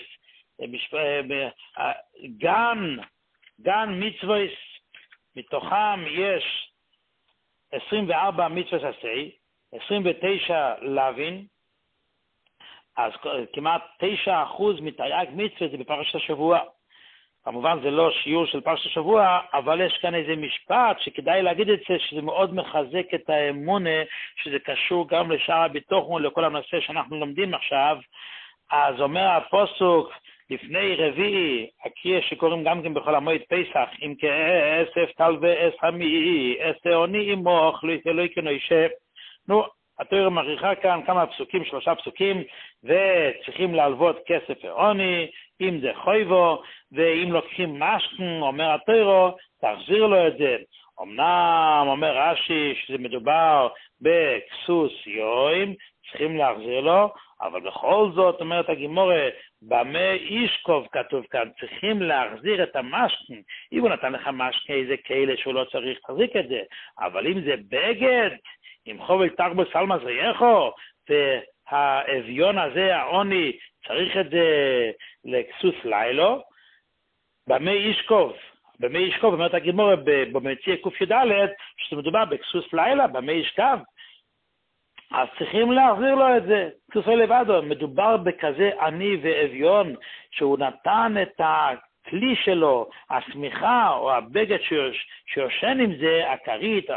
גן מצווס, מתוכם יש 24 מצווס עשי, 29 לוין, אז כמעט 9% מתרי"ג מצווה זה בפרשת השבוע. כמובן זה לא שיעור של פרשת השבוע, אבל יש כאן איזה משפט שכדאי להגיד את זה, שזה מאוד מחזק את האמונה, שזה קשור גם לשאר הביטחון, לכל הנושא שאנחנו לומדים עכשיו. אז אומר הפסוק לפני רביעי, הקריאה שקוראים גם כן בכל המועד פסח, אם כאסף תלווה אס המי, אס תאוני עמוך, לא יקנו אישה. התורה מריחה כאן כמה פסוקים, 3 פסוקים, וצריכים להלוות כסף ועוני, אם זה חויבו, ואם לוקחים משכן, אומר התורה, תחזיר לו את זה. אמנם אומר רש"י שזה מדובר בכסוס יוים, צריכים להחזיר לו, אבל בכל זאת, אומרת הגימורה, במה ישכוב כתוב כאן, צריכים להחזיר את המשכן. אם הוא נתן לך משכן, איזה כאלה שהוא לא צריך להחזיק את זה, אבל אם זה בגד, אם חובל תרבו סלמה זייכו, והאביון הזה, העוני, צריך את זה לכסוס לילו, במה ישכוב? במה ישכוב, אומרת הגימורה, במציע ק"ד, שזה מדובר בכסוס לילה, במה ישכב? אז צריכים להחזיר לו את זה, כסוס לבדו. מדובר בכזה עני ואביון, שהוא נתן את הכלי שלו, השמיכה או הבגד שיושן עם זה, הכרית,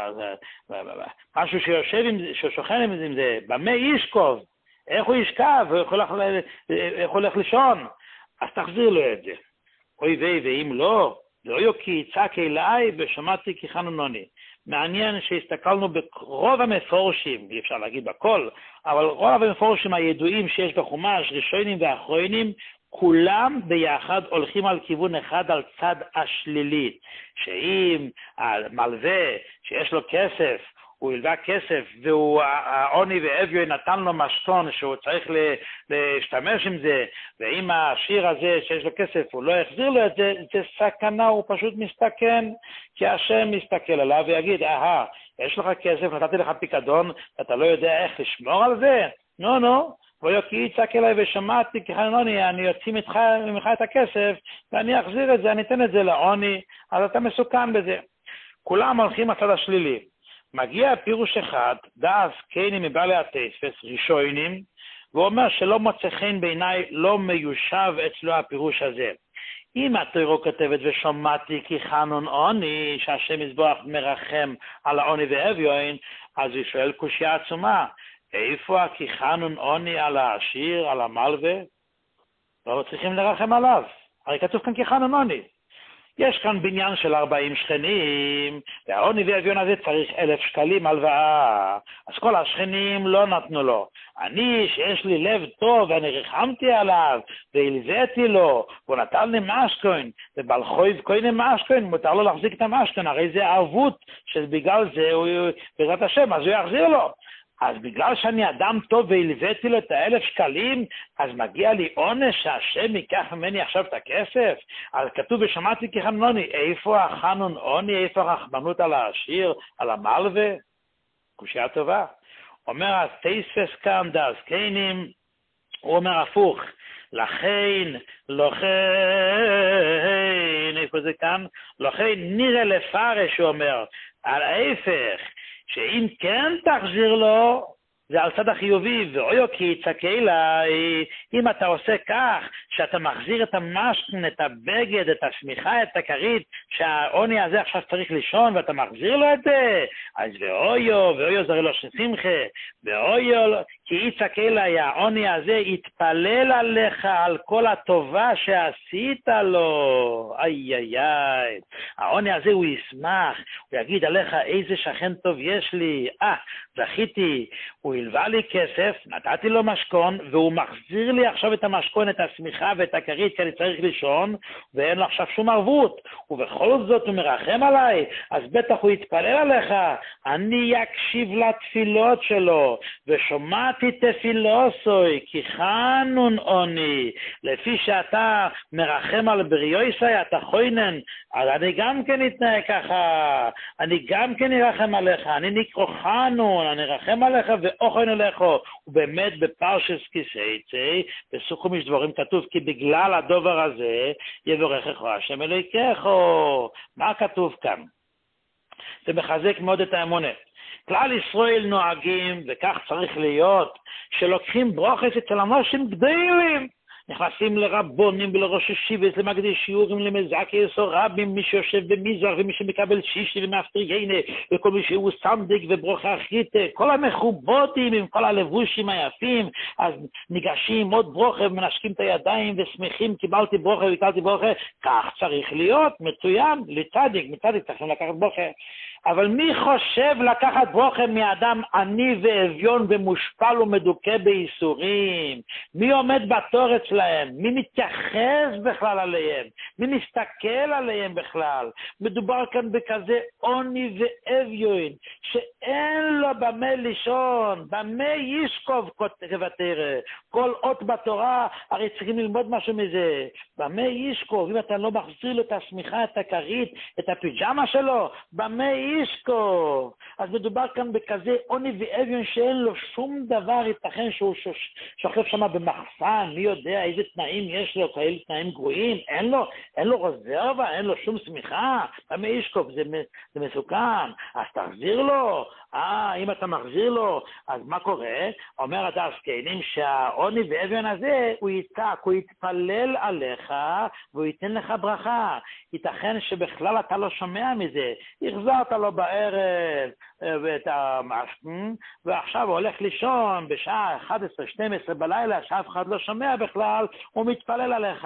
משהו ששוכן עם זה, במה ישכוב? איך הוא ישכב? איך הוא הולך לישון? אז תחזיר לו את זה. אוי ואם לא, לא יוקי יצעק אליי ושמעתי כי חננוני. מעניין שהסתכלנו ברוב המפורשים, אי אפשר להגיד בכל, אבל רוב המפורשים הידועים שיש בחומש, ראשונים ואחרונים, כולם ביחד הולכים על כיוון אחד, על צד השלילי. שאם המלווה שיש לו כסף, הוא ילווה כסף, והעוני ואביו נתן לו משכון שהוא צריך להשתמש עם זה, ואם השיר הזה שיש לו כסף הוא לא יחזיר לו את זה, זה סכנה, הוא פשוט מסתכן, כי השם מסתכל עליו ויגיד, יש לך כסף, נתתי לך פיקדון, אתה לא יודע איך לשמור על זה? נו, ויוקי יצעק אליי ושמעתי כי חננוני, אני יוציא ממך את הכסף, ואני אחזיר את זה, אני אתן את זה לעוני, אז אתה מסוכן בזה. כולם הולכים הצד השלילי. מגיע פירוש אחד, דאס קיינים מבעלי התספס, ראשונים, ואומר שלא מוצא חן בעיניי, לא מיושב אצלו הפירוש הזה. אם התורה כותבת ושמעתי כי חנון עוני, שהשם יזבח מרחם על העוני ואביון, אז הוא שואל קושיה עצומה, איפה כי חנון עוני על העשיר, על המלווה? לא צריכים לרחם עליו, הרי כתוב כאן כי חנון עוני. יש כאן בניין של 40 שכנים, והעוני ואביון הזה צריך 1,000 שקלים הלוואה, אז כל השכנים לא נתנו לו. אני, שיש לי לב טוב, ואני רחמתי עליו, והלוויתי לו, והוא נתן לי משכון, ובעל חויב קוין משכון, מותר לו להחזיק את המשכון, הרי זה ערבות, שבגלל זה הוא, בעזרת השם, אז הוא יחזיר לו. אז בגלל שאני אדם טוב והלוויתי לו את 1,000 שקלים, אז מגיע לי עונש שהשם ייקח ממני עכשיו את הכסף? אז כתוב ושמעתי כי חננוני, איפה החנון עוני, איפה הרחמנות על העשיר, על המלווה? קושיה טובה. אומר התספס כאן דאס קיינים, הוא אומר הפוך, לכן, איפה זה כאן? לכן נראה לפרש, הוא אומר, על ההפך, שאם כן תחזיר לו, זה על צד החיובי, ואויו כי יצעק אליי, אם אתה עושה כך, שאתה מחזיר את המשכון, את הבגד, את השמיכה, את הכרית, שהעוני הזה עכשיו צריך לישון, ואתה מחזיר לו את זה, אז ואויו זה לא שמחה, ואויו כי יצעק אליי, העוני הזה יתפלל עליך על כל הטובה שעשית לו, העוני הזה הוא ישמח, הוא יגיד עליך איזה שכן טוב יש לי, זכיתי, הוא הלווה לי כסף, נתתי לו משכון, והוא מחזיר לי עכשיו את המשכון, את השמיכה ואת הכרית, כי אני צריך לישון, ואין לו עכשיו שום ערבות, ובכל זאת הוא מרחם עליי, אז בטח הוא יתפלל עליך, אני אקשיב לתפילות שלו, ושומעתי תפילוסוי, כי חנון עוני, לפי שאתה מרחם על בריאויסי, אתה חוינן, אז אני גם כן אתנהג ככה, אני גם כן ארחם עליך, אני נקרא חנון, אני ארחם עליך ואוכן אליך, ובאמת בפרשס כיסייצי, בסוכום יש דברים כתוב, כי בגלל הדובר הזה, יבורכך השם אלוהיכך, מה כתוב כאן? זה מחזק מאוד את האמונה. כלל ישראל נוהגים, וכך צריך להיות, שלוקחים ברוכס אצל אנשים גדולים, נכנסים לרבונים ולראש ישיבות, למגדי שיעורים, למזקי רבים, מי שיושב במזרח ומי שמקבל שישי ומאפטריינה, וכל מי שהוא סמדיק וברוכה אחרית, כל המכובדים עם כל הלבושים היפים, אז ניגשים עוד ברוכה ומנשקים את הידיים ושמחים, קיבלתי ברוכה ויקלתי ברוכה, כך צריך להיות, מצוין, מצדיק צריכים לקחת ברוכה. אבל מי חושב לקחת ברוכה מאדם עני ואביון ומושפל ומדוכא בייסורים? מי עומד בתור אצלהם? מי מתייחס בכלל עליהם? מי מסתכל עליהם בכלל? מדובר כאן בכזה עוני ואביון, שאין לו במה לישון, במה ישכוב כותב התורה. כל אות בתורה, הרי צריכים ללמוד משהו מזה. במה ישכוב? אם אתה לא מחזיר לו את השמיכה, את הכרית, את הפיג'מה שלו, במה ישכוב? אז מדובר כאן בכזה עוני ואביון שאין לו שום דבר, ייתכן שהוא שוכב שם במחסן, מי יודע איזה תנאים יש לו, כאלה תנאים גרועים, אין לו רזרבה, אין לו שום שמיכה, במה ישכוב? זה מסוכן, אז תחזיר לו, אם אתה מחזיר לו, אז מה קורה? אומר הדס קיינים שהעוני ואביון הזה, הוא יצעק, הוא יתפלל עליך, והוא ייתן לך ברכה. ייתכן שבכלל אתה לא שומע מזה. החזרת לו בערב, ועכשיו הוא הולך לישון בשעה 11-12 בלילה, שאף אחד לא שומע בכלל, הוא מתפלל עליך.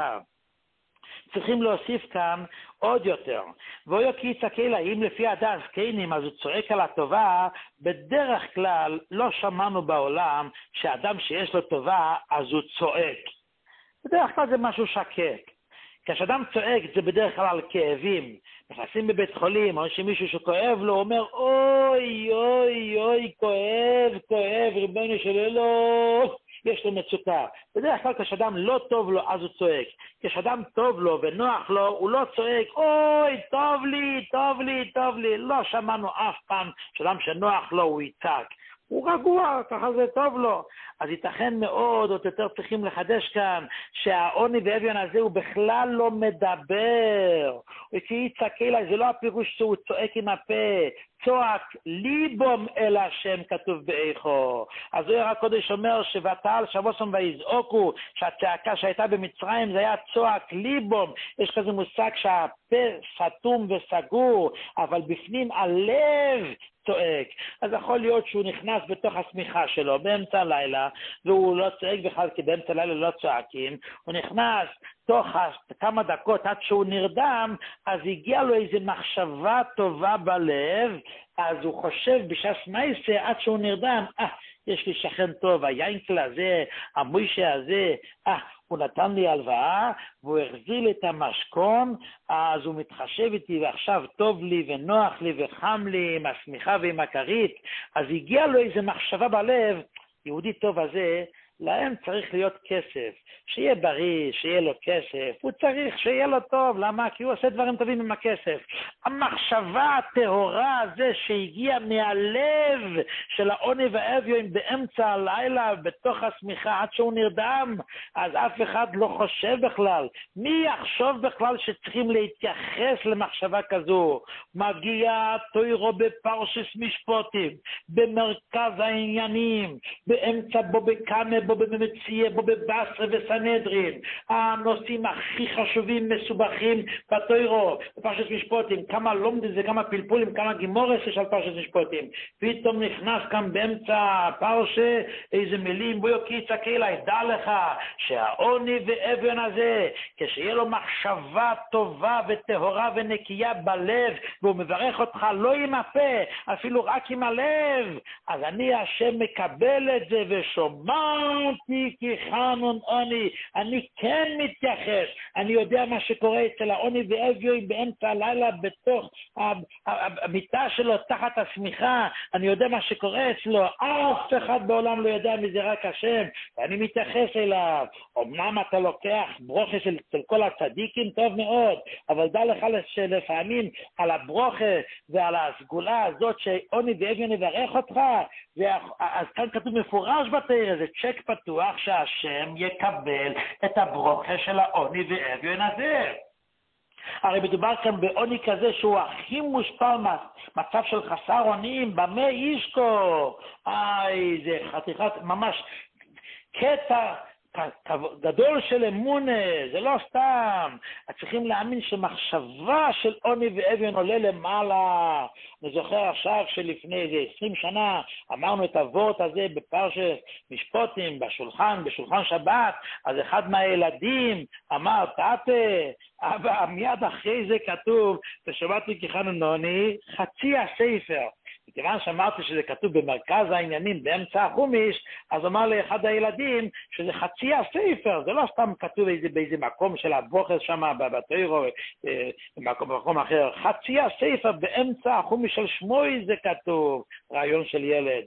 צריכים להוסיף כאן עוד יותר. ואויו כי יצעקי לה, אם לפי הדס קיינים, אז הוא צועק על הטובה, בדרך כלל לא שמענו בעולם שאדם שיש לו טובה, אז הוא צועק. בדרך כלל זה משהו שקט. כשאדם צועק זה בדרך כלל על כאבים. נכנסים בבית חולים, או שמישהו שכואב לו, אומר, אוי, אוי, אוי, כואב, כואב, ריבונו של עולם, יש לו מצוקה. בדרך כלל כשאדם לא טוב לו, אז הוא צועק. כשאדם טוב לו ונוח לו, הוא לא צועק, אוי, טוב לי, טוב לי, טוב לי. לא שמענו אף פעם שאדם שנוח לו, הוא יצעק. הוא רגוע, ככה זה טוב לו. אז ייתכן מאוד, עוד יותר צריכים לחדש כאן, שהעוני ואביון הזה הוא בכלל לא מדבר. וכי יצעקי לה, זה לא הפירוש שהוא צועק עם הפה, צועק ליבום אל השם כתוב באיכו. אז הוא הקודש אומר שבתעל שבוסם ויזעוקו, שהצעקה שהייתה במצרים זה היה צועק ליבום. יש כזה מושג שהפה סתום וסגור, אבל בפנים הלב צועק. אז יכול להיות שהוא נכנס בתוך השמיכה שלו באמצע הלילה, והוא לא צועק בכלל, כי באמצע הלילה לא צועקים. הוא נכנס תוך כמה דקות עד שהוא נרדם, אז הגיע לו איזו מחשבה טובה בלב, אז הוא חושב בשעה מייסה עד שהוא נרדם, יש לי שכן טוב, היינקל הזה, המוישה הזה, הוא נתן לי הלוואה, והוא החזיר לי את המשכון, אז הוא מתחשב איתי, ועכשיו טוב לי ונוח לי וחם לי עם השמיכה ועם הכרית. אז הגיע לו איזו מחשבה בלב, יהודי טוב הזה, להם צריך להיות כסף, שיהיה בריא, שיהיה לו כסף, הוא צריך שיהיה לו טוב, למה? כי הוא עושה דברים טובים עם הכסף. המחשבה הטהורה הזה שהגיע מהלב של העוני והאביון באמצע הלילה, בתוך השמיכה עד שהוא נרדם, אז אף אחד לא חושב בכלל. מי יחשוב בכלל שצריכים להתייחס למחשבה כזו? מגיע תוירו בפרשס משפוטים, במרכז העניינים, באמצע בו בקנה, בו במציאה, בו בבסרה וסנהדרין, הנושאים הכי חשובים, מסובכים בתוירו, בפרשת משפוטים, כמה לומדים זה, כמה פלפולים, כמה גימורס יש על פרשת משפוטים. פתאום נכנס כאן באמצע הפרשה איזה מילים, בו יוקי יצעקי לה, דע לך שהעוני ואביון הזה, כשיהיה לו מחשבה טובה וטהורה ונקייה בלב, והוא מברך אותך לא עם הפה, אפילו רק עם הלב, אז אני השם מקבל את זה ושומעתי כי חנון עוני. אני כן מתייחס, אני יודע מה שקורה אצל העוני ואביון באמצע הלילה בתוך המיטה שלו תחת השמיכה, אני יודע מה שקורה אצלו, אף אחד בעולם לא יודע מזה, רק השם, ואני מתייחס אליו. אמנם אתה לוקח ברוכה של כל הצדיקים, טוב מאוד, אבל דע לך שלפעמים על הברוכה ועל הסגולה הזאת שעוני ואביון יברך אותך, אז כאן כתוב מפורש בתורה, זה צ'ק פתוח שהשם יקבל את הברוכה של העוני ואביון הזה. הרי מדובר כאן בעוני כזה שהוא הכי מושפע מצב של חסר אונים, במה ישקו? זה חתיכת ממש קטע גדול של אמונה, זה לא סתם. צריכים להאמין שמחשבה של עוני ואביון עולה למעלה. אני זוכר עכשיו שלפני איזה 20 שנה אמרנו את הוורט הזה בפרשת משפוטים, בשולחן שבת, אז אחד מהילדים אמר, תאפה, מיד אחרי זה כתוב, ושמעתי כחנון עוני, חצי הספר. מכיוון שאמרתי שזה כתוב במרכז העניינים באמצע החומיש, אז אמר לאחד הילדים שזה חצי הספר, זה לא סתם כתוב באיזה מקום של הבוכס שם בתוירו, במקום אחר, חצי הספר באמצע החומיש של שמואל זה כתוב, רעיון של ילד.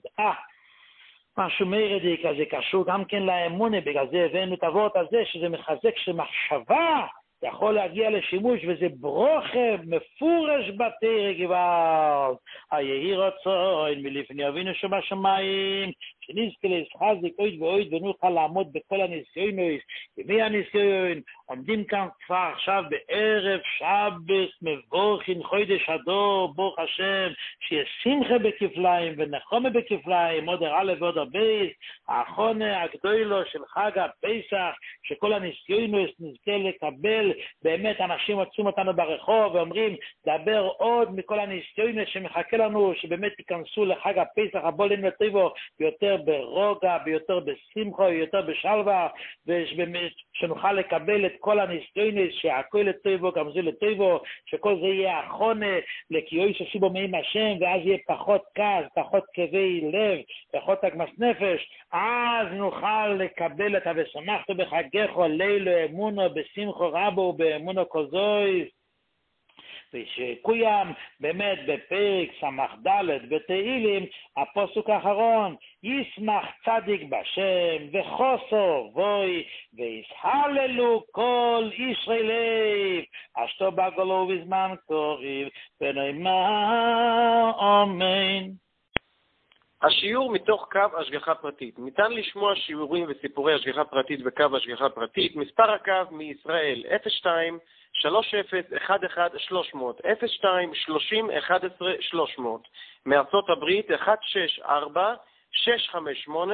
משהו מרדי כזה קשור גם כן לאמונה, בגלל זה הבאנו את הוורט הזה שזה מחזק שמחשבה יכול להגיע לשימוש, וזה ברוכה מפורש בתורה כבר. היהי רצון מלפני אבינו שבשמיים, שנזכה להסחזק אויד ואויד ונוכל לעמוד בכל הניסיונות. ימי הניסיון עומדים כאן כבר עכשיו בערב שבת מבורכין חודש הדור, ברוך השם, שיהיה שמחה בכפליים ונחומה בכפליים, עוד א' ועוד הבייס, האחרונה הגדולו של חג הפסח, שכל הניסיונות נזכה לקבל. באמת אנשים מוצאים אותנו ברחוב ואומרים, דבר עוד מכל הניסיונות שמחכה לנו, שבאמת ייכנסו לחג הפסח הבא לנו לטבו, ביותר ברוגע, ביותר בשמחה, ביותר בשלווה, ובאמת שנוכל לקבל את כל הניסיונות, שהכל לטבו, גם זה לטבו, שכל זה יהיה האחרונה, לקיועי ששיבו מאים השם, ואז יהיה פחות כעס, פחות כאבי לב, פחות עגמת נפש, אז נוכל לקבל את ושמחת בחגך לילו אמונו בשמחו רבו באמונו כזויס. ושקוים באמת בפרק סמך ד' בתהילים, הפסוק האחרון, ישמח צדיק בשם וחוסו בוי וישהללו כל ישראל אשתו בגלו בזמן קריב ונאמר אמן. השיעור מתוך קו השגחה פרטית. ניתן לשמוע שיעורים וסיפורי השגחה פרטית בקו השגחה פרטית. מספר הקו מישראל 02 30 11 300 02 30 11 300. מארצות הברית 164 658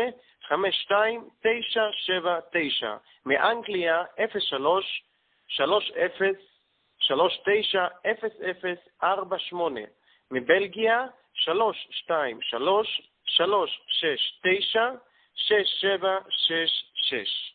52 979. מאנגליה 03 30 39 0048. מבלגיה 323 369 6766.